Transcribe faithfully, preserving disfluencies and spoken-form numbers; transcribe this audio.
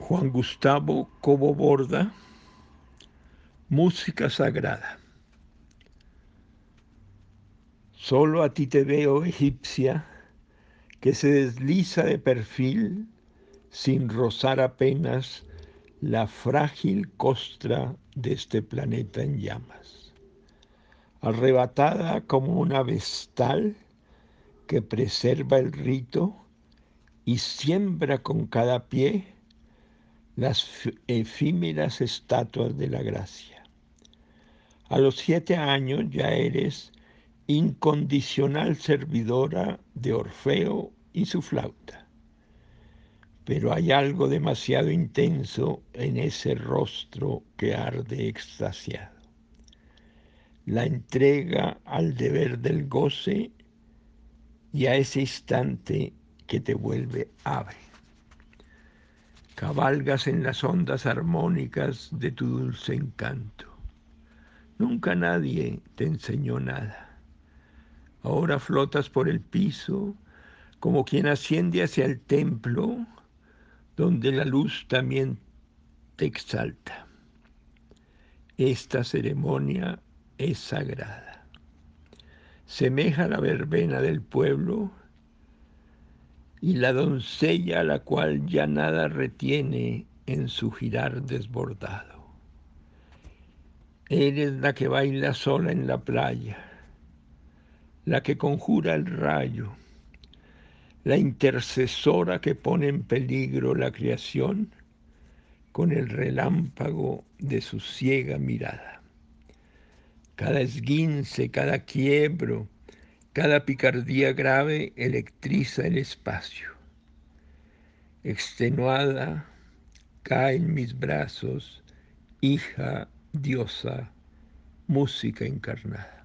Juan Gustavo Cobo Borda, música sagrada. Solo a ti te veo, egipcia, que se desliza de perfil sin rozar apenas la frágil costra de este planeta en llamas. Arrebatada como una vestal que preserva el rito y siembra con cada pie las efímeras estatuas de la gracia. A los siete años ya eres incondicional servidora de Orfeo y su flauta. Pero hay algo demasiado intenso en ese rostro que arde extasiado. La entrega al deber del goce y a ese instante que te vuelve ave. Cabalgas en las ondas armónicas de tu dulce encanto. Nunca nadie te enseñó nada. Ahora flotas por el piso como quien asciende hacia el templo donde la luz también te exalta. Esta ceremonia es sagrada. Semeja la verbena del pueblo y la doncella a la cual ya nada retiene en su girar desbordado. Eres la que baila sola en la playa, la que conjura el rayo, la intercesora que pone en peligro la creación con el relámpago de su ciega mirada. Cada esguince, cada quiebro, cada picardía grave electriza el espacio. Extenuada, cae en mis brazos, hija, diosa, música encarnada.